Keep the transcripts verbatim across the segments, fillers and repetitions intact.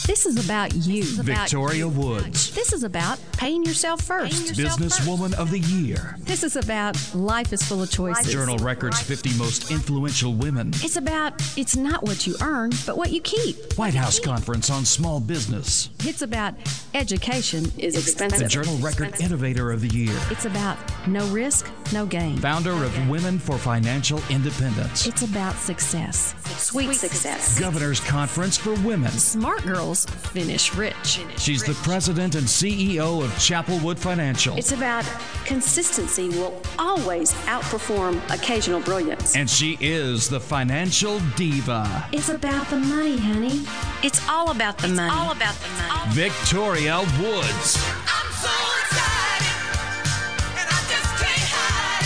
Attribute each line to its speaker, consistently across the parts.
Speaker 1: This is about you.
Speaker 2: Victoria
Speaker 1: about you.
Speaker 2: Woods.
Speaker 1: This is about paying yourself first. Paying yourself
Speaker 2: Businesswoman
Speaker 1: first.
Speaker 2: of the Year.
Speaker 1: This is about life is full of choices.
Speaker 2: Journal Records fifty Most Influential Women.
Speaker 1: It's about it's not what you earn, but what you keep.
Speaker 2: White House Conference on Small Business.
Speaker 1: It's about education is expensive.
Speaker 2: The Journal Record Innovator of the Year.
Speaker 1: It's about no risk, no gain.
Speaker 2: Founder of Women for Financial Independence.
Speaker 1: It's about success. Sweet success.
Speaker 2: Governor's Conference for Women.
Speaker 1: Smart girls finish rich.
Speaker 2: She's the president and C E O of Chapelwood Financial.
Speaker 3: It's about consistency will always outperform occasional brilliance.
Speaker 2: And she is the financial diva.
Speaker 1: It's about the money, honey.
Speaker 3: It's all about the
Speaker 1: it's
Speaker 3: money.
Speaker 1: all about the money.
Speaker 2: Victoria Woods.
Speaker 4: I'm so excited, and I just can't hide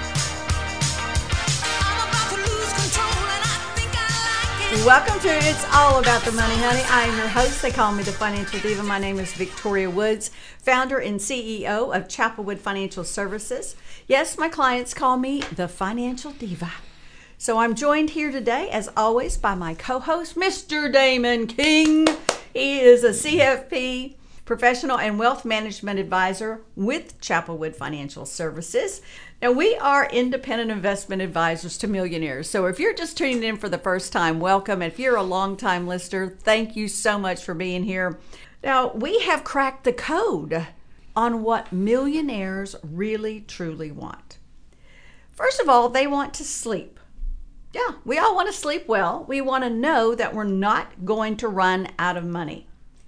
Speaker 4: it. I'm about to lose control, and I think I like it.
Speaker 5: Welcome to It's All About the Money, honey. I am your host. They call me the Financial Diva. My name is Victoria Woods, founder and C E O of Chapelwood Financial Services. Yes, my clients call me the Financial Diva. So I'm joined here today, as always, by my co-host, Mister Damon King. He is a C F P, professional and wealth management advisor with Chapelwood Financial Services. Now, we are independent investment advisors to millionaires. So if you're just tuning in for the first time, welcome. If you're a longtime listener, thank you so much for being here. Now, we have cracked the code on what millionaires really, truly want. First of all, they want to sleep. Yeah, we all want to sleep well. We want to know that we're not going to run out of money.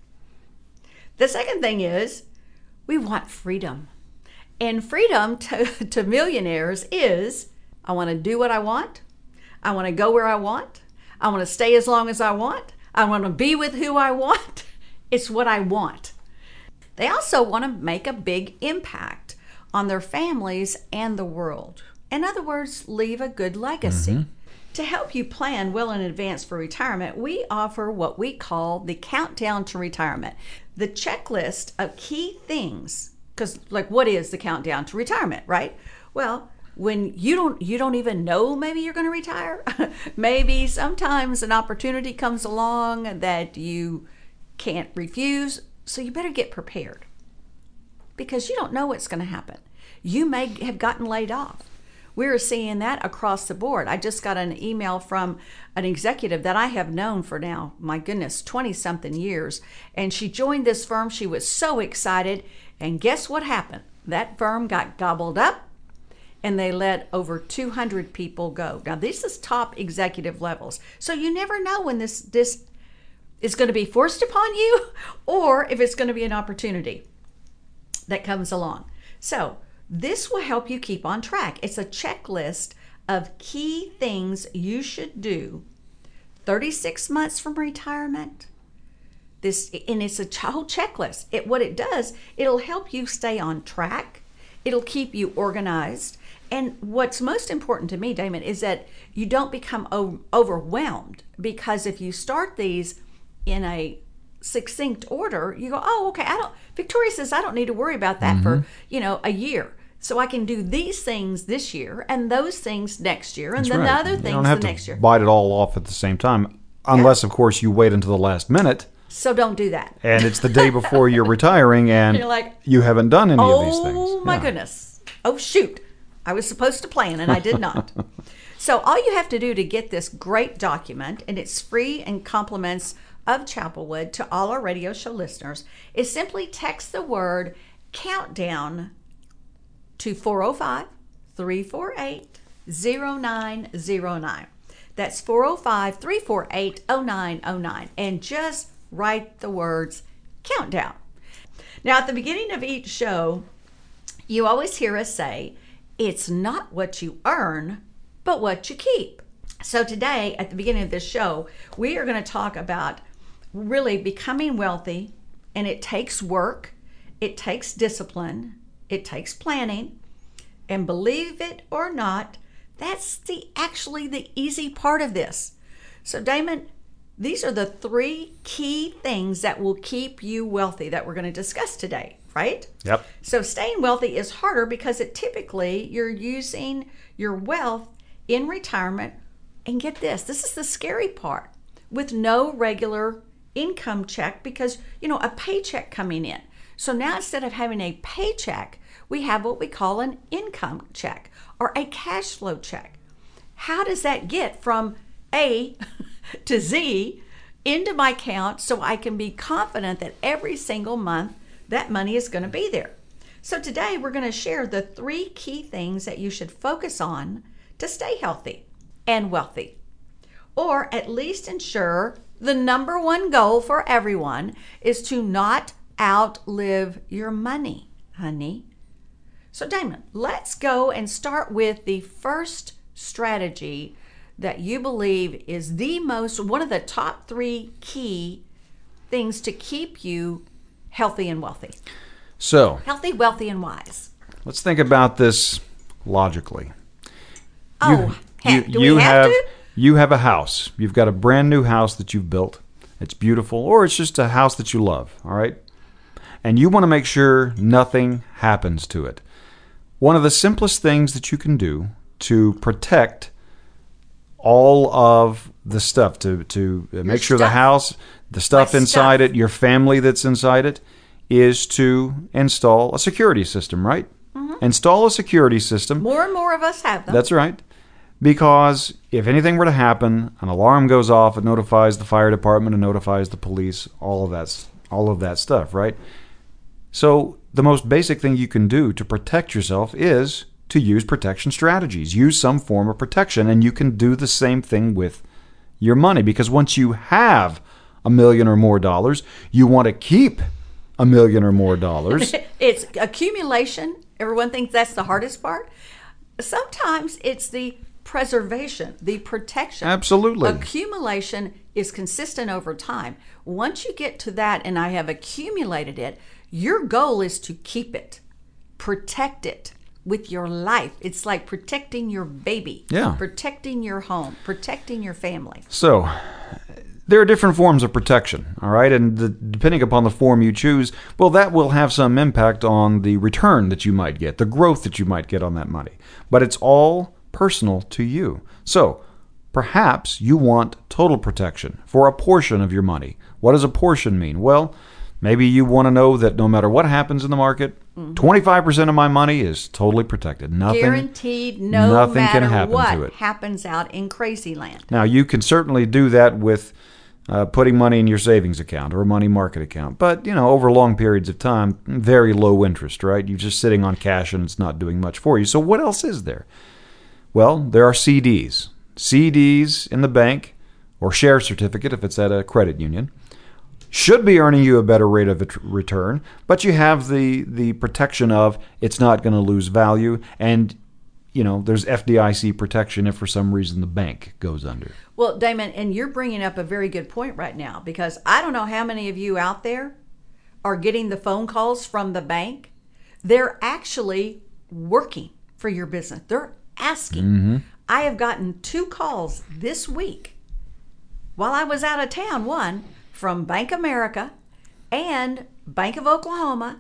Speaker 5: The second thing is we want freedom. And freedom to, to millionaires is I want to do what I want. I want to go where I want. I want to stay as long as I want. I want to be with who I want. It's what I want. They also want to make a big impact on their families and the world. In other words, leave a good legacy. Mm-hmm. To help you plan well in advance for retirement, we offer what we call the Countdown to Retirement, the checklist of key things. Because, like, what is the countdown to retirement, right? Well, when you don't you don't even know maybe you're going to retire, maybe sometimes an opportunity comes along that you can't refuse, so you better get prepared because you don't know what's going to happen. You may have gotten laid off. We're seeing that across the board. I just got an email from an executive that I have known for now, my goodness, twenty-something years. And she joined this firm. She was so excited. And guess what happened? That firm got gobbled up and they let over two hundred people go. Now, this is top executive levels. So you never know when this, this is going to be forced upon you or if it's going to be an opportunity that comes along. So this will help you keep on track. It's a checklist of key things you should do thirty-six months from retirement. This, and it's a whole checklist. It, what it does, it'll help you stay on track. It'll keep you organized. And what's most important to me, Damon, is that you don't become o- overwhelmed because if you start these in a succinct order, you go, oh, okay, I don't, Victoria says I don't need to worry about that mm-hmm. for, you know, a year. So I can do these things this year and those things next year and
Speaker 6: That's
Speaker 5: then
Speaker 6: right.
Speaker 5: the other
Speaker 6: you
Speaker 5: things
Speaker 6: don't have
Speaker 5: the
Speaker 6: to
Speaker 5: next year.
Speaker 6: Bite it all off at the same time, unless, yeah. of course, you wait until the last minute.
Speaker 5: So don't do that.
Speaker 6: And it's the day before you're retiring and
Speaker 5: you're like,
Speaker 6: you haven't done any
Speaker 5: oh,
Speaker 6: of these things.
Speaker 5: Oh, my
Speaker 6: yeah.
Speaker 5: goodness. Oh, shoot. I was supposed to plan and I did not. So all you have to do to get this great document, and it's free and compliments of Chapelwood to all our radio show listeners, is simply text the word countdown to four oh five, three four eight, oh nine oh nine. That's four oh five, three four eight, oh nine oh nine. And just write the words countdown. Now, at the beginning of each show, you always hear us say, it's not what you earn, but what you keep. So today, at the beginning of this show, we are going to talk about really becoming wealthy, and it takes work, it takes discipline, it takes planning, and believe it or not, that's the actually the easy part of this. So Damon, these are the three key things that will keep you wealthy that we're going to discuss today, right?
Speaker 6: Yep.
Speaker 5: So staying wealthy is harder because it typically you're using your wealth in retirement. And get this, this is the scary part, with no regular income check because, you know, a paycheck coming in. So now instead of having a paycheck, we have what we call an income check or a cash flow check. How does that get from A to Z into my account so I can be confident that every single month that money is going to be there? So today we're going to share the three key things that you should focus on to stay healthy and wealthy, or at least ensure the number one goal for everyone is to not outlive your money, honey. So Damon, let's go and start with the first strategy that you believe is the most, one of the top three key things to keep you healthy and wealthy.
Speaker 6: So,
Speaker 5: Healthy, wealthy, and wise.
Speaker 6: let's think about this logically.
Speaker 5: Oh, heck, do
Speaker 6: you
Speaker 5: we have,
Speaker 6: have
Speaker 5: to?
Speaker 6: you have a house. You've got a brand new house that you've built. It's beautiful, or it's just a house that you love, all right? And you want to make sure nothing happens to it. One of the simplest things that you can do to protect all of the stuff, to, to make sure
Speaker 5: stuff.
Speaker 6: the house, the stuff
Speaker 5: My
Speaker 6: inside
Speaker 5: stuff.
Speaker 6: it, your family that's inside it, is to install a security system, right? Mm-hmm. Install a security system.
Speaker 5: More and more of us have them.
Speaker 6: That's right. Because if anything were to happen, an alarm goes off, it notifies the fire department, it notifies the police, all of that, all of that stuff, right? So the most basic thing you can do to protect yourself is to use protection strategies. Use some form of protection, and you can do the same thing with your money. Because once you have a million or more dollars, you want to keep a million or more dollars.
Speaker 5: It's accumulation. Everyone thinks that's the hardest part. Sometimes it's the preservation, the protection.
Speaker 6: Absolutely.
Speaker 5: Accumulation is consistent over time. Once you get to that and I have accumulated it, your goal is to keep it, protect it with your life. It's like protecting your baby,
Speaker 6: Yeah.
Speaker 5: protecting your home, protecting your family.
Speaker 6: So, there are different forms of protection, all right? And the, depending upon the form you choose, well, that will have some impact on the return that you might get, the growth that you might get on that money. But it's all personal to you. So, perhaps you want total protection for a portion of your money. What does a portion mean? Well, maybe you want to know that no matter what happens in the market, mm-hmm. twenty-five percent of my money is totally protected. Nothing,
Speaker 5: Guaranteed, no
Speaker 6: nothing
Speaker 5: matter
Speaker 6: can happen
Speaker 5: what
Speaker 6: to it.
Speaker 5: happens out in crazy land.
Speaker 6: Now, you can certainly do that with uh, putting money in your savings account or a money market account. But, you know, over long periods of time, very low interest, right? You're just sitting on cash and it's not doing much for you. So what else is there? Well, there are C Ds. C Ds in the bank or share certificate if it's at a credit union should be earning you a better rate of return, but you have the, the protection of it's not going to lose value, and you know there's F D I C protection if for some reason the bank goes under.
Speaker 5: Well, Damon, and you're bringing up a very good point right now, because I don't know how many of you out there are getting the phone calls from the bank. They're actually working for your business. They're asking. Mm-hmm. I have gotten two calls this week while I was out of town, one from Bank America and Bank of Oklahoma,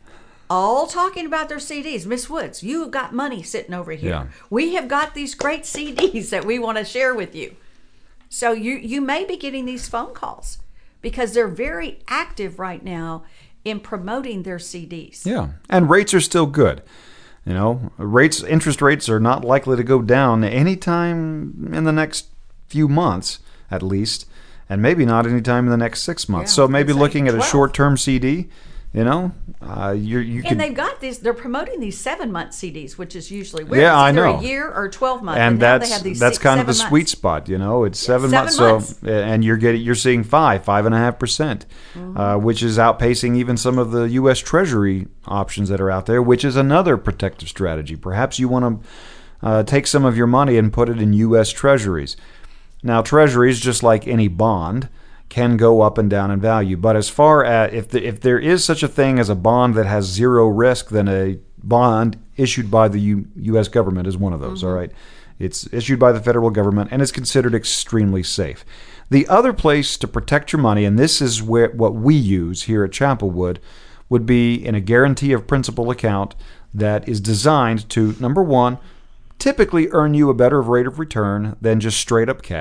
Speaker 5: all talking about their C Ds. Miss Woods, you have got money sitting over here.
Speaker 6: Yeah.
Speaker 5: We have got these great C Ds that we want to share with you. So you, you may be getting these phone calls because they're very active right now in promoting their C Ds.
Speaker 6: Yeah, and rates are still good. You know, rates, interest rates are not likely to go down anytime in the next few months, at least, and maybe not anytime in the next six months.
Speaker 5: Yeah,
Speaker 6: so maybe looking at a
Speaker 5: twelve.
Speaker 6: short-term C D, you know, uh, you're, you
Speaker 5: And
Speaker 6: could.
Speaker 5: they've got these, they're promoting these seven-month C Ds, which is usually where
Speaker 6: Yeah,
Speaker 5: it's either
Speaker 6: I know.
Speaker 5: a year or twelve months.
Speaker 6: And,
Speaker 5: And, now
Speaker 6: that's
Speaker 5: they have these
Speaker 6: that's
Speaker 5: six,
Speaker 6: kind of the
Speaker 5: seven
Speaker 6: sweet
Speaker 5: months.
Speaker 6: spot, you know. It's seven,
Speaker 5: seven
Speaker 6: months,
Speaker 5: months.
Speaker 6: so and you're getting you're seeing five, five and a half percent, uh, which is outpacing even some of the U S Treasury options that are out there, which is another protective strategy. Perhaps you want to uh, take some of your money and put it in U S Treasuries. Now, Treasuries, just like any bond, can go up and down in value. But as far as if the, if there is such a thing as a bond that has zero risk, then a bond issued by the U, U.S. government is one of those. Mm-hmm. All right, it's issued by the federal government and is considered extremely safe. The other place to protect your money, and this is where what we use here at Chapelwood, would be in a guarantee of principal account that is designed to, number one, typically earn you a better rate of return than just straight up cash.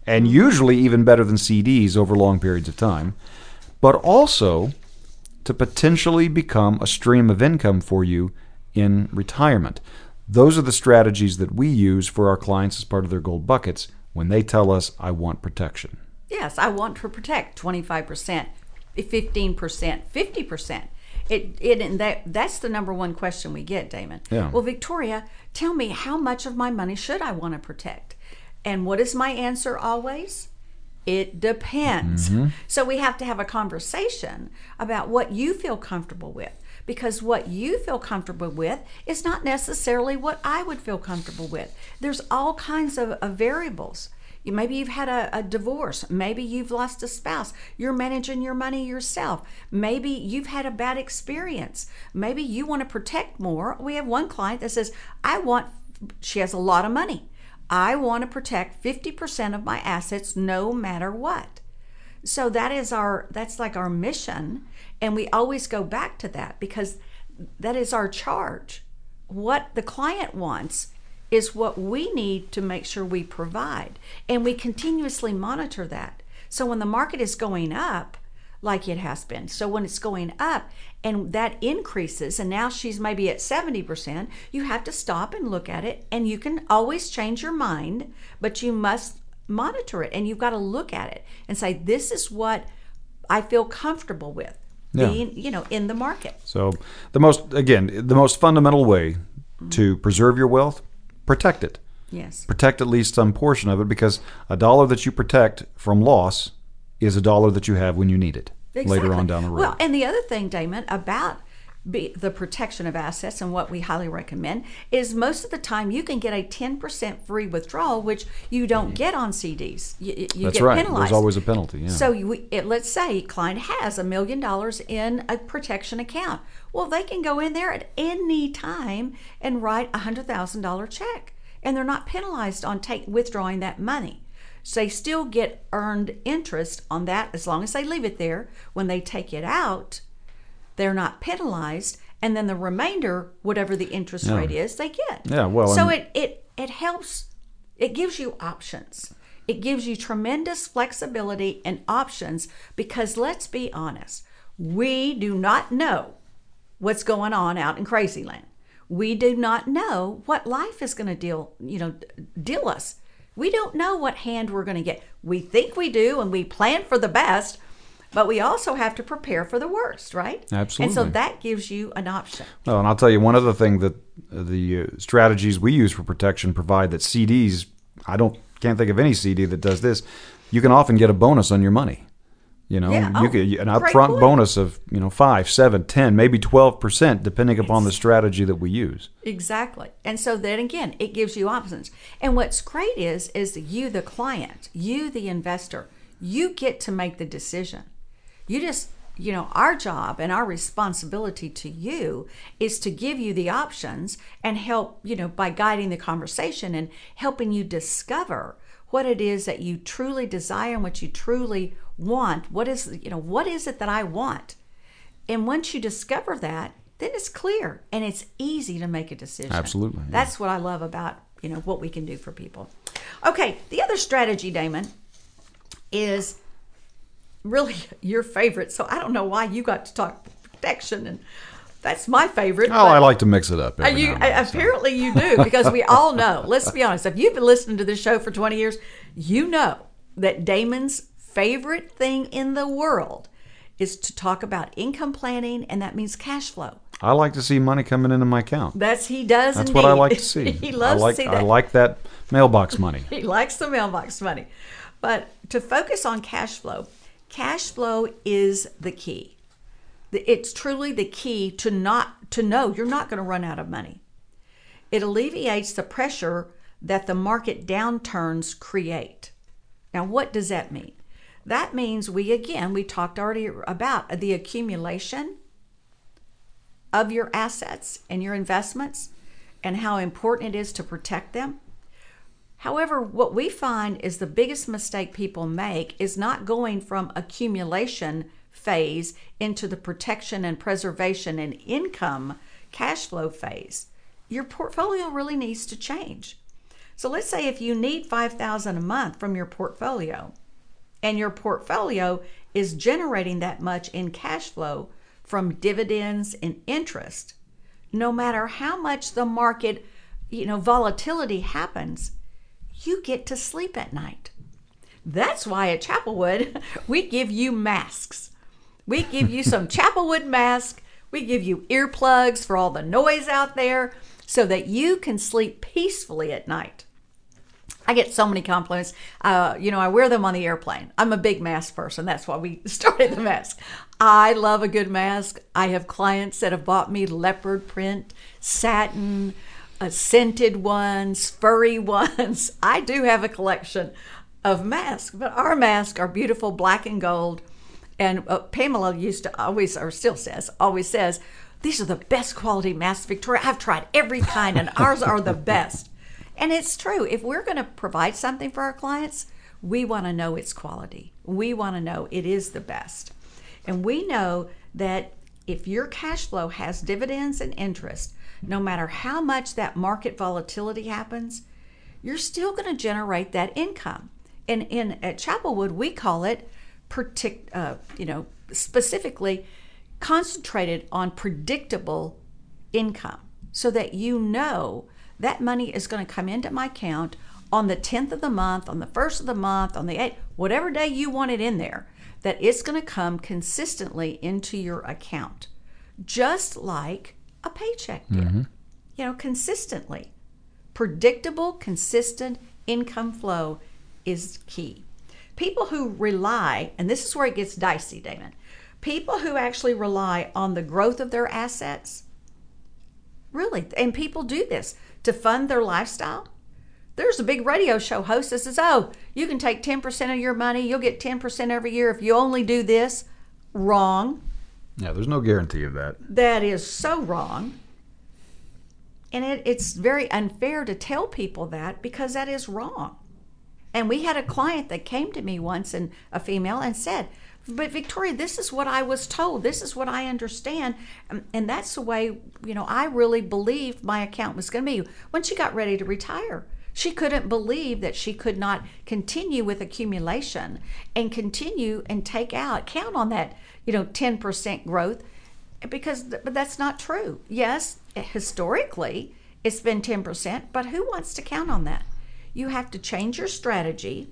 Speaker 6: and usually even better than C Ds over long periods of time, but also to potentially become a stream of income for you in retirement. Those are the strategies that we use for our clients as part of their gold buckets when they tell us, I want protection.
Speaker 5: Yes, I want to protect twenty-five percent, fifteen percent, fifty percent. It, it, and that, that's the number one question we get, Damon.
Speaker 6: Yeah.
Speaker 5: Well, Victoria, tell me, how much of my money should I want to protect? And what is my answer always? It depends.
Speaker 6: Mm-hmm.
Speaker 5: So we have to have a conversation about what you feel comfortable with, because what you feel comfortable with is not necessarily what I would feel comfortable with. There's all kinds of, of variables. You, maybe you've had a, a divorce. Maybe you've lost a spouse. You're managing your money yourself. Maybe you've had a bad experience. Maybe you want to protect more. We have one client that says, I want, she has a lot of money. I want to protect fifty percent of my assets no matter what. So that is our, that's like our mission. And we always go back to that because that is our charge. What the client wants is what we need to make sure we provide. And we continuously monitor that. So when the market is going up, like it has been, so when it's going up and that increases, and now she's maybe at seventy percent, you have to stop and look at it, and you can always change your mind, but you must monitor it, and you've got to look at it and say, this is what I feel comfortable with
Speaker 6: Yeah.
Speaker 5: being, you know, in the market.
Speaker 6: So the most, again, the most fundamental way to preserve your wealth, protect it.
Speaker 5: Yes.
Speaker 6: Protect at least some portion of it, because a dollar that you protect from loss is a dollar that you have when you need it
Speaker 5: Exactly.
Speaker 6: later on down the road.
Speaker 5: Well, and the other thing, Damon, about be, the protection of assets and what we highly recommend is most of the time you can get a ten percent free withdrawal, which you don't get on C Ds. You, you
Speaker 6: That's
Speaker 5: get
Speaker 6: right.
Speaker 5: penalized.
Speaker 6: There's always a penalty. Yeah.
Speaker 5: So you, it, let's say a client has a million dollars in a protection account. Well, they can go in there at any time and write a one hundred thousand dollars check, and they're not penalized on take withdrawing that money. So they still get earned interest on that as long as they leave it there. When they take it out, they're not penalized, and then the remainder, whatever the interest
Speaker 6: Yeah.
Speaker 5: rate is, they get.
Speaker 6: Yeah, well,
Speaker 5: so
Speaker 6: and-
Speaker 5: it, it it helps. It gives you options. It gives you tremendous flexibility and options, because let's be honest, we do not know what's going on out in Crazyland. We do not know what life is going to deal, you know, deal us. We don't know what hand we're going to get. We think we do, and we plan for the best, but we also have to prepare for the worst, right?
Speaker 6: Absolutely.
Speaker 5: And so that gives you an option.
Speaker 6: Well, and I'll tell you one other thing that uh, the uh, strategies we use for protection provide that C Ds, I don't can't think of any C D that does this. You can often get a bonus on your money. You know,
Speaker 5: Yeah.
Speaker 6: you
Speaker 5: Oh,
Speaker 6: get an
Speaker 5: great
Speaker 6: upfront
Speaker 5: point.
Speaker 6: bonus of, you know, five, seven, ten, maybe twelve percent, depending upon the strategy that we use.
Speaker 5: Exactly. And so then again, it gives you options. And what's great is, is that you, the client, you, the investor, you get to make the decision. You just, you know, our job and our responsibility to you is to give you the options and help, you know, by guiding the conversation and helping you discover what it is that you truly desire and what you truly want. What is, you know, what is it that I want? And once you discover that, then it's clear and it's easy to make a decision.
Speaker 6: Absolutely, yeah.
Speaker 5: That's what I love about, you know, what we can do for people. Okay, the other strategy, Damon, is really your favorite. So I don't know why you got to talk protection, and that's my favorite.
Speaker 6: Oh, I like to mix it up.
Speaker 5: Uh,
Speaker 6: every
Speaker 5: You,
Speaker 6: now and then, so.
Speaker 5: apparently you do, because we all know, let's be honest, if you've been listening to this show for twenty years, you know that Damon's favorite thing in the world is to talk about income planning, and that means cash flow.
Speaker 6: I like to see money coming into my account.
Speaker 5: That's he does
Speaker 6: That's
Speaker 5: indeed.
Speaker 6: what I like to see.
Speaker 5: He loves
Speaker 6: I like,
Speaker 5: to see that.
Speaker 6: I like that mailbox money.
Speaker 5: He likes the mailbox money. But to focus on cash flow, cash flow is the key. It's truly the key to not to know you're not going to run out of money. It alleviates the pressure that the market downturns create. Now, what does that mean? That means we, again, we talked already about the accumulation of your assets and your investments and how important it is to protect them. However, what we find is the biggest mistake people make is not going from accumulation phase into the protection and preservation and income cash flow phase. Your portfolio really needs to change. So let's say if you need five thousand dollars a month from your portfolio, and your portfolio is generating that much in cash flow from dividends and interest, no matter how much the market, you know, volatility happens, you get to sleep at night. That's why at Chapelwood, we give you masks. We give you some Chapelwood mask. We give you earplugs for all the noise out there so that you can sleep peacefully at night. I get so many compliments. Uh, you know, I wear them on the airplane. I'm a big mask person. That's why we started the mask. I love a good mask. I have clients that have bought me leopard print, satin, uh, scented ones, furry ones. I do have a collection of masks, but our masks are beautiful black and gold. And uh, Pamela used to always, or still says, always says, these are the best quality masks, Victoria. I've tried every kind, and ours are the best. And it's true. If we're going to provide something for our clients, we want to know its quality. We want to know it is the best. And we know that if your cash flow has dividends and interest, no matter how much that market volatility happens, you're still going to generate that income. And in at Chapelwood, we call it, partic- uh, you know, specifically concentrated on predictable income, so that you know that money is going to come into my account on the tenth of the month, on the first of the month, on the eighth, whatever day you want it in there, that it's going to come consistently into your account, just like a paycheck did. Mm-hmm. You know, consistently. Predictable, consistent income flow is key. People who rely, and this is where it gets dicey, Damon, people who actually rely on the growth of their assets, really, and people do this to fund their lifestyle. There's a big radio show host that says, oh, you can take ten percent of your money, you'll get ten percent every year if you only do this. Wrong.
Speaker 6: Yeah, there's no guarantee of that.
Speaker 5: That is so wrong. And it, it's very unfair to tell people that, because that is wrong. And we had a client that came to me once, and a female, and said, but Victoria, this is what I was told. This is what I understand. And, and that's the way, you know, I really believed my account was going to be. When she got ready to retire, she couldn't believe that she could not continue with accumulation and continue and take out, count on that, you know, ten percent growth, because but that's not true. Yes, historically, it's been ten percent, but who wants to count on that? You have to change your strategy,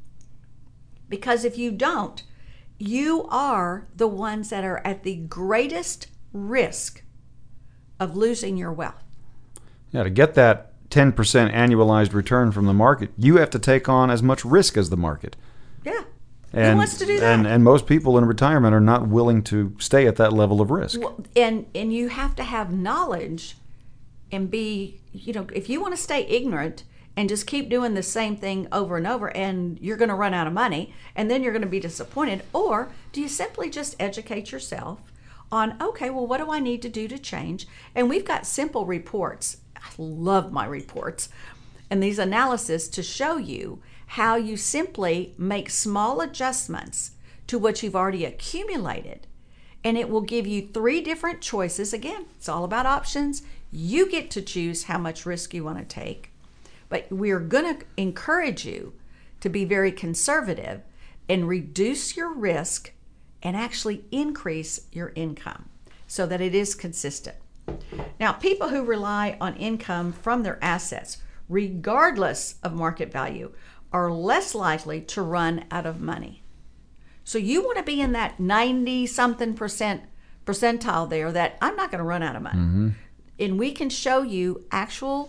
Speaker 5: because if you don't, you are the ones that are at the greatest risk of losing your wealth.
Speaker 6: Yeah, to get that ten percent annualized return from the market, you have to take on as much risk as the market.
Speaker 5: Yeah.
Speaker 6: And,
Speaker 5: Who wants to do that?
Speaker 6: And, and most people in retirement are not willing to stay at that level of risk.
Speaker 5: Well, and, and you have to have knowledge and be, you know, if you want to stay ignorant and just keep doing the same thing over and over, and you're going to run out of money, and then you're going to be disappointed. Or do you simply just educate yourself on, okay, well, what do I need to do to change? And we've got simple reports. I love my reports. And these analysis to show you how you simply make small adjustments to what you've already accumulated. And it will give you three different choices. Again, it's all about options. You get to choose how much risk you want to take. But we're going to encourage you to be very conservative and reduce your risk and actually increase your income so that it is consistent. Now, people who rely on income from their assets, regardless of market value, are less likely to run out of money. So you want to be in that ninety-something percent percentile there, that I'm not going to run out of money. Mm-hmm. And we can show you actual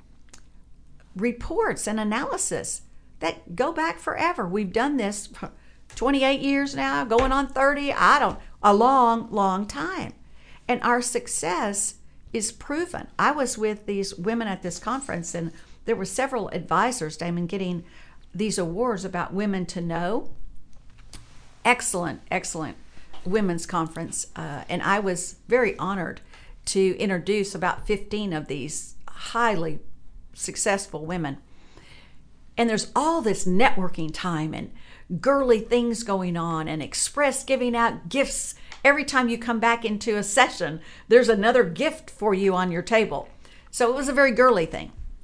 Speaker 5: reports and analysis that go back forever. We've done this for twenty-eight years now, going on thirty, I don't, a long, long time. And our success is proven. I was with these women at this conference, and there were several advisors, Damon, getting these awards about women to know. Excellent, excellent women's conference. Uh, and I was very honored to introduce about fifteen of these highly successful women. And there's all this networking time and girly things going on, and Express giving out gifts. Every time you come back into a session, there's another gift for you on your table. So it was a very girly thing.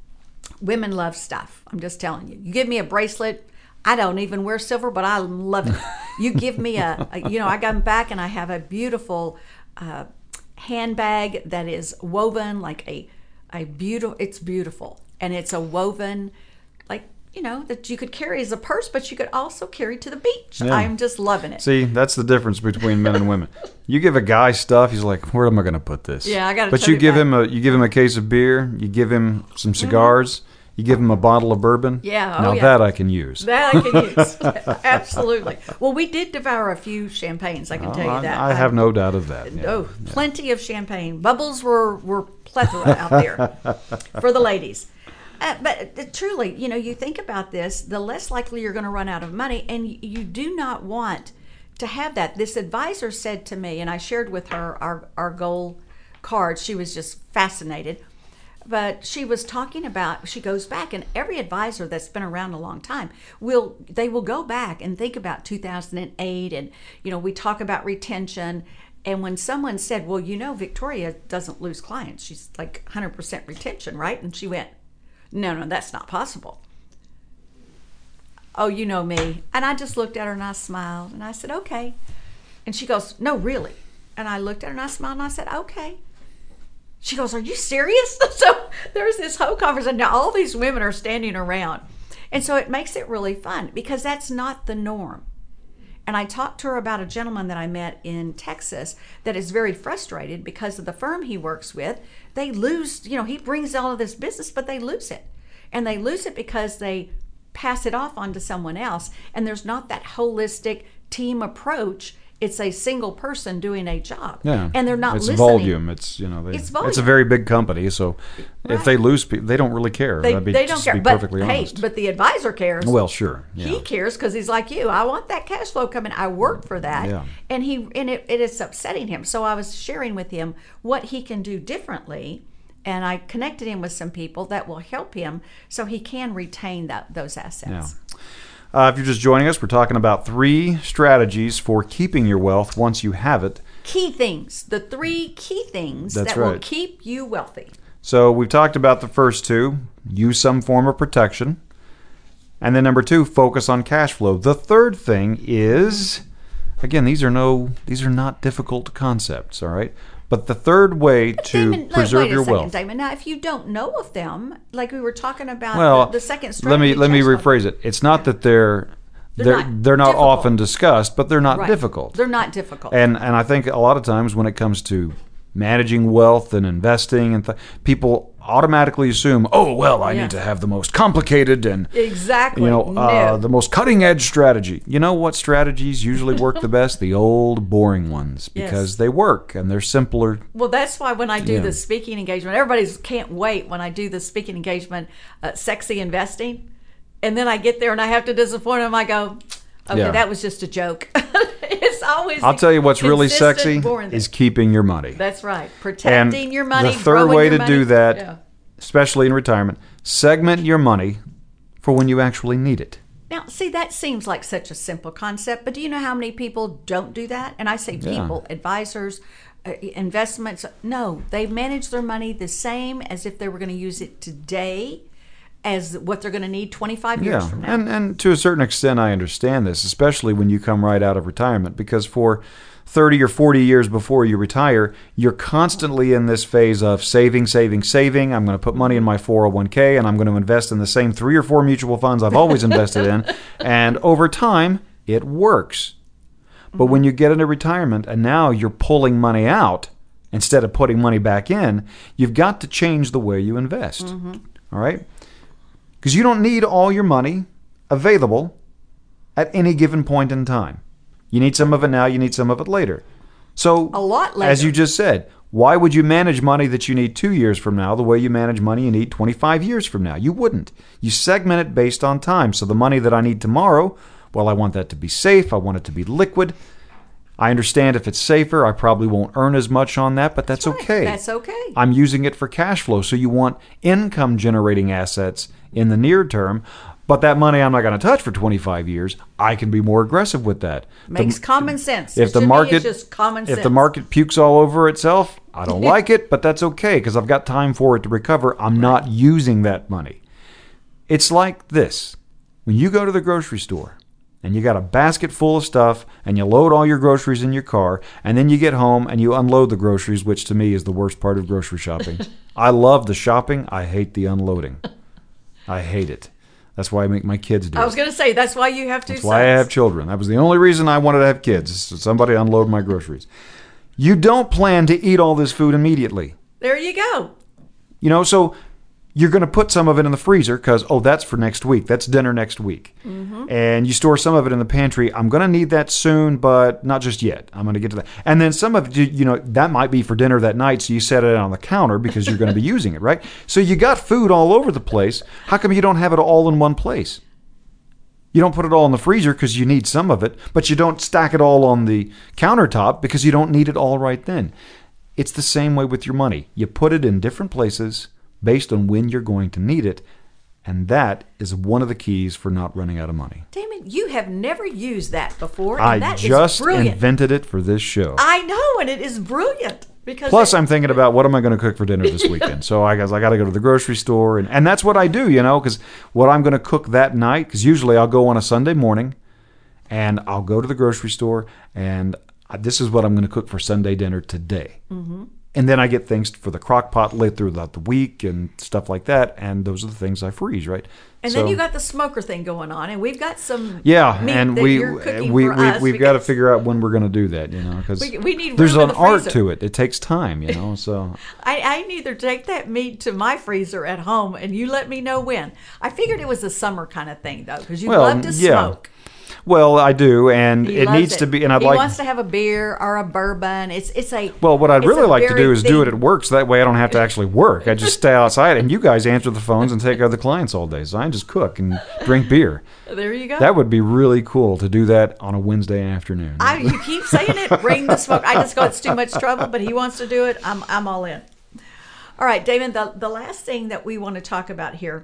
Speaker 5: Women love stuff. I'm just telling you. You give me a bracelet. I don't even wear silver, but I love it. You give me a, a you know, I come back and I have a beautiful uh, handbag that is woven like a, a beautiful, it's beautiful. And it's a woven, like, you know, that you could carry as a purse, but you could also carry to the beach.
Speaker 6: Yeah.
Speaker 5: I'm just loving it.
Speaker 6: See, that's the difference between men and women. You give a guy stuff, he's like, "Where am I going to put this?"
Speaker 5: Yeah, I gotta
Speaker 6: But
Speaker 5: tote
Speaker 6: you
Speaker 5: it
Speaker 6: give
Speaker 5: back.
Speaker 6: him a you give him a case of beer, you give him some cigars, you give him a bottle of bourbon.
Speaker 5: Yeah, oh,
Speaker 6: now
Speaker 5: yeah.
Speaker 6: that I can use.
Speaker 5: That I can use. Absolutely. Well, we did devour a few champagnes, I can tell you
Speaker 6: I,
Speaker 5: that.
Speaker 6: I have no doubt of that. yeah.
Speaker 5: Oh, plenty of champagne. Bubbles were, were plethora out there for the ladies. Uh, but uh, truly, you know, you think about this, the less likely you're going to run out of money, and y- you do not want to have that. This advisor said to me, and I shared with her our, our goal card. She was just fascinated. But she was talking about, she goes back, and every advisor that's been around a long time will, they will go back and think about two thousand eight, and, you know, we talk about retention. And when someone said, well, you know, Victoria doesn't lose clients. She's like one hundred percent retention, right? And she went, no, no, that's not possible. Oh, you know me. And I just looked at her and I smiled and I said, okay. And she goes, no, really. And I looked at her and I smiled and I said, okay. She goes, are you serious? So there's this whole conversation. Now all these women are standing around. And so it makes it really fun because that's not the norm. And I talked to her about a gentleman that I met in Texas that is very frustrated because of the firm he works with. They lose, you know, he brings all of this business, but they lose it. And they lose it because they pass it off onto someone else. And there's not that holistic team approach. It's a single person doing a job.
Speaker 6: Yeah,
Speaker 5: and they're not
Speaker 6: it's
Speaker 5: listening.
Speaker 6: volume. It's you know, they,
Speaker 5: It's
Speaker 6: it's,
Speaker 5: volume.
Speaker 6: a very big company, so if
Speaker 5: Right.
Speaker 6: they lose people, they don't really care.
Speaker 5: They,
Speaker 6: I'd be,
Speaker 5: they don't
Speaker 6: just
Speaker 5: care.
Speaker 6: To be
Speaker 5: But
Speaker 6: perfectly
Speaker 5: hey,
Speaker 6: honest.
Speaker 5: but the advisor cares.
Speaker 6: Well, sure. Yeah.
Speaker 5: He cares because he's like you. I want that cash flow coming. I work for that.
Speaker 6: Yeah.
Speaker 5: And he and it, it is upsetting him. So I was sharing with him what he can do differently. And I connected him with some people that will help him so he can retain that those assets.
Speaker 6: Yeah. Uh, if you're just joining us, we're talking about three strategies for keeping your wealth once you have it.
Speaker 5: Key things, the three key things
Speaker 6: That's
Speaker 5: that will
Speaker 6: right.
Speaker 5: keep you wealthy.
Speaker 6: So we've talked about the first two, use some form of protection. And then number two, focus on cash flow. The third thing is, again, these are no, these are not difficult concepts, all right? But the third way
Speaker 5: But
Speaker 6: to
Speaker 5: Damon, let-
Speaker 6: preserve
Speaker 5: wait a
Speaker 6: your
Speaker 5: second,
Speaker 6: wealth.
Speaker 5: Damon. Now, if you don't know of them, like we were talking about
Speaker 6: Well,
Speaker 5: the, the second
Speaker 6: let
Speaker 5: strategy.
Speaker 6: me let me
Speaker 5: cash flow.
Speaker 6: rephrase it. It's not that they're
Speaker 5: They're
Speaker 6: they're
Speaker 5: not
Speaker 6: they're not
Speaker 5: difficult.
Speaker 6: often discussed, but they're not
Speaker 5: Right.
Speaker 6: difficult.
Speaker 5: They're not difficult.
Speaker 6: And and I think a lot of times when it comes to managing wealth and investing, and th- people automatically assume, oh well, I
Speaker 5: Yeah.
Speaker 6: need to have the most complicated and
Speaker 5: Exactly.
Speaker 6: you know uh,
Speaker 5: No.
Speaker 6: the most cutting edge strategy. You know what strategies usually work the best? The old boring ones, because
Speaker 5: Yes.
Speaker 6: they work and they're simpler.
Speaker 5: Well, that's why when I do
Speaker 6: Yeah.
Speaker 5: the speaking engagement, everybody's can't wait when I do the speaking engagement, uh, sexy investing, and then I get there and I have to disappoint them. I go, okay,
Speaker 6: Yeah.
Speaker 5: that was just a joke. It's always.
Speaker 6: I'll tell you what's really
Speaker 5: consistent,
Speaker 6: sexy
Speaker 5: boring
Speaker 6: is
Speaker 5: thing.
Speaker 6: keeping your money.
Speaker 5: That's right, protecting
Speaker 6: And
Speaker 5: your money.
Speaker 6: the third
Speaker 5: growing
Speaker 6: way
Speaker 5: your
Speaker 6: to
Speaker 5: money.
Speaker 6: do that,
Speaker 5: Yeah.
Speaker 6: especially in retirement, segment your money for when you actually need it.
Speaker 5: Now, see, that seems like such a simple concept, but do you know how many people don't do that? And I say
Speaker 6: Yeah.
Speaker 5: people, advisors, uh, investments. No, they manage their money the same as if they were going to use it today as what they're going to need twenty-five years
Speaker 6: Yeah,
Speaker 5: from now.
Speaker 6: and and to a certain extent, I understand this, especially when you come right out of retirement, because for thirty or forty years before you retire, you're constantly in this phase of saving, saving, saving. I'm going to put money in my four oh one k, and I'm going to invest in the same three or four mutual funds I've always invested in, and over time, it works. But when you get into retirement and now you're pulling money out instead of putting money back in, you've got to change the way you invest. All right? Because you don't need all your money available at any given point in time. You need some of it now, you need some of it later. So,
Speaker 5: A lot later.
Speaker 6: as you just said, why would you manage money that you need two years from now the way you manage money you need twenty-five years from now? You wouldn't. You segment it based on time. So the money that I need tomorrow, well, I want that to be safe. I want it to be liquid. I understand if it's safer, I probably won't earn as much on that, but that's,
Speaker 5: right.
Speaker 6: okay.
Speaker 5: That's okay.
Speaker 6: I'm using it for cash flow. So you want income generating assets in the near term, but that money I'm not going to touch for twenty-five years. I can be more aggressive with that.
Speaker 5: Makes
Speaker 6: The-
Speaker 5: common sense.
Speaker 6: If
Speaker 5: It
Speaker 6: the
Speaker 5: to me
Speaker 6: market
Speaker 5: is just common
Speaker 6: if
Speaker 5: sense.
Speaker 6: the market pukes all over itself, I don't like it, but that's okay because I've got time for it to recover. I'm not using that money. It's like this. When you go to the grocery store and you got a basket full of stuff and you load all your groceries in your car, and then you get home and you unload the groceries, which to me is the worst part of grocery shopping. I love the shopping. I hate the unloading. I hate it. That's why I make my kids do it.
Speaker 5: I was going to say, that's why you have two
Speaker 6: That's
Speaker 5: sons.
Speaker 6: why I have children. That was the only reason I wanted to have kids, is so somebody unload my groceries. You don't plan to eat all this food immediately.
Speaker 5: There you go.
Speaker 6: You know, so you're going to put some of it in the freezer because, oh, that's for next week. That's dinner next week. Mm-hmm. And you store some of it in the pantry. I'm going to need that soon, but not just yet. I'm going to get to that. And then some of it, you know, that might be for dinner that night, so you set it on the counter because you're going to be using it, right? So you got food all over the place. How come you don't have it all in one place? You don't put it all in the freezer because you need some of it, but you don't stack it all on the countertop because you don't need it all right then. It's the same way with your money. You put it in different places based on when you're going to need it, and that is one of the keys for not running out of money.
Speaker 5: Damon, you have never used that before, and
Speaker 6: I
Speaker 5: that
Speaker 6: just
Speaker 5: is brilliant.
Speaker 6: invented it for this show.
Speaker 5: I know, and it is brilliant. Because
Speaker 6: Plus,
Speaker 5: it,
Speaker 6: I'm thinking about what am I going to cook for dinner this weekend. So I guess I got to go to the grocery store, and, and that's what I do, you know, because what I'm going to cook that night, because usually I'll go on a Sunday morning, and I'll go to the grocery store, and this is what I'm going to cook for Sunday dinner today. Mm-hmm. And then I get things for the crock pot lit throughout the week and stuff like that, and those are the things I freeze, right?
Speaker 5: And
Speaker 6: so,
Speaker 5: then you got the smoker thing going on, and we've got some
Speaker 6: yeah,
Speaker 5: meat
Speaker 6: and
Speaker 5: that
Speaker 6: we
Speaker 5: you're cooking
Speaker 6: we,
Speaker 5: for
Speaker 6: we
Speaker 5: us
Speaker 6: we've got to
Speaker 5: because
Speaker 6: figure out when we're going to do that, you know, because
Speaker 5: we, we need
Speaker 6: there's
Speaker 5: room
Speaker 6: an
Speaker 5: in the
Speaker 6: art
Speaker 5: freezer.
Speaker 6: to it. It takes time, you know. So
Speaker 5: I, I need to take that meat to my freezer at home, and you let me know when. I figured it was a summer kind of thing, though, because you
Speaker 6: Well,
Speaker 5: love to
Speaker 6: yeah.
Speaker 5: smoke.
Speaker 6: Well, I do, and
Speaker 5: He
Speaker 6: it
Speaker 5: loves
Speaker 6: needs
Speaker 5: it.
Speaker 6: to be, and I'd
Speaker 5: he
Speaker 6: like.
Speaker 5: wants to have a beer or a bourbon. It's it's a
Speaker 6: Well, what I'd
Speaker 5: it's
Speaker 6: really
Speaker 5: a
Speaker 6: like to
Speaker 5: very
Speaker 6: do is do it
Speaker 5: thin-
Speaker 6: at work, so that way I don't have to actually work. I just stay outside, and you guys answer the phones and take other clients all day. So I just cook and drink beer.
Speaker 5: There you go.
Speaker 6: That would be really cool to do that on a Wednesday afternoon.
Speaker 5: I, you keep saying it. Bring the smoke. I just go. It's too much trouble, but he wants to do it. I'm I'm all in. All right, Damon. The the last thing that we want to talk about here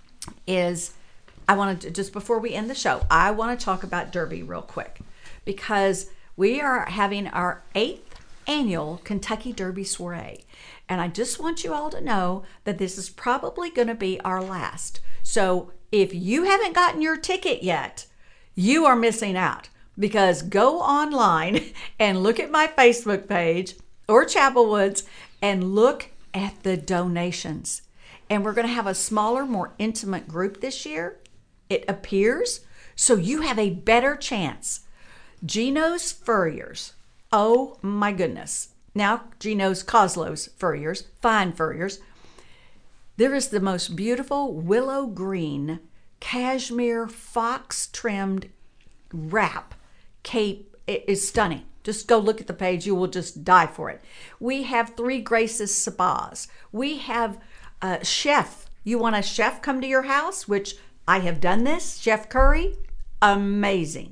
Speaker 5: is I want to just before we end the show, I want to talk about Derby real quick because we are having our eighth annual Kentucky Derby Soiree, and I just want you all to know that this is probably going to be our last. So if you haven't gotten your ticket yet, you are missing out because go online and look at my Facebook page or Chapel Woods and look at the donations. And we're going to have a smaller, more intimate group this year, it appears, so you have a better chance. Geno's Furriers. Oh my goodness. Now Geno's Coslow's Furriers, fine Furriers. There is the most beautiful willow green cashmere fox trimmed wrap cape. It is stunning. Just go look at the page. You will just die for it. We have three Graces spas. We have a chef. You want a chef come to your house, which I have done this. Chef Curry, amazing.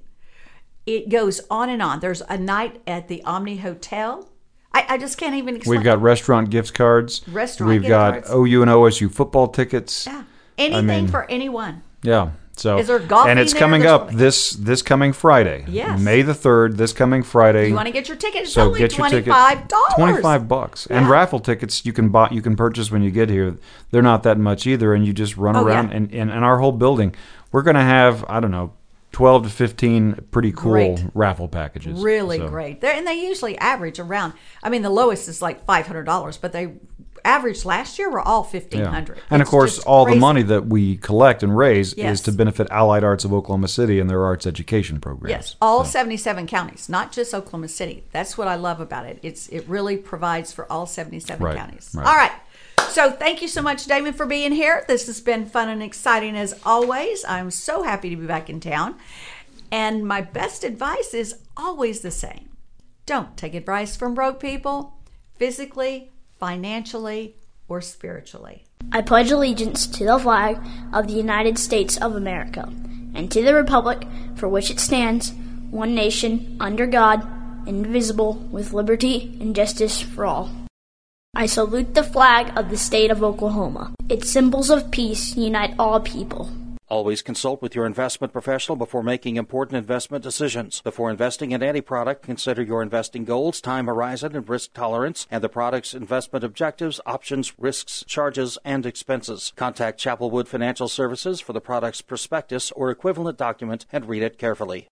Speaker 5: It goes on and on. There's a night at the Omni Hotel. I, I just can't even explain.
Speaker 6: We've got restaurant gift cards.
Speaker 5: Restaurant
Speaker 6: We've
Speaker 5: gift
Speaker 6: got
Speaker 5: cards.
Speaker 6: O U and O S U football tickets.
Speaker 5: Yeah. Anything
Speaker 6: I mean,
Speaker 5: for anyone.
Speaker 6: Yeah. So
Speaker 5: Is there golfing
Speaker 6: and it's
Speaker 5: there?
Speaker 6: coming
Speaker 5: There's
Speaker 6: up
Speaker 5: golfing.
Speaker 6: this this coming Friday.
Speaker 5: Yes.
Speaker 6: May the third, this coming Friday.
Speaker 5: You want to get your ticket? It's
Speaker 6: So
Speaker 5: only
Speaker 6: get your ticket.
Speaker 5: twenty-five dollars.
Speaker 6: Twenty-five bucks. And
Speaker 5: Yeah.
Speaker 6: raffle tickets you can buy you can purchase when you get here. They're not that much either, and you just run
Speaker 5: Oh,
Speaker 6: around
Speaker 5: yeah.
Speaker 6: and, and, and our whole building. We're gonna have, I don't know, twelve to fifteen pretty cool
Speaker 5: Great.
Speaker 6: raffle packages.
Speaker 5: Really
Speaker 6: So,
Speaker 5: great. They're, and they usually average around, I mean, the lowest is like five hundred dollars, but they averaged last year were all fifteen hundred dollars.
Speaker 6: And of course, all the money that we collect and raise
Speaker 5: Yes.
Speaker 6: is to benefit Allied Arts of Oklahoma City and their arts education programs.
Speaker 5: Yes, all
Speaker 6: So,
Speaker 5: seventy-seven counties, not just Oklahoma City. That's what I love about it. It's It really provides for all seventy-seven
Speaker 6: Right,
Speaker 5: counties.
Speaker 6: right.
Speaker 5: All right. So thank you so much, Damon, for being here. This has been fun and exciting as always. I'm so happy to be back in town. And my best advice is always the same. Don't take advice from broke people, physically, financially, or spiritually.
Speaker 7: I pledge allegiance to the flag of the United States of America and to the republic for which it stands, one nation, under God, indivisible, with liberty and justice for all. I salute the flag of the state of Oklahoma. Its symbols of peace unite all people.
Speaker 8: Always consult with your investment professional before making important investment decisions. Before investing in any product, consider your investing goals, time horizon, and risk tolerance, and the product's investment objectives, options, risks, charges, and expenses. Contact Chapelwood Financial Services for the product's prospectus or equivalent document and read it carefully.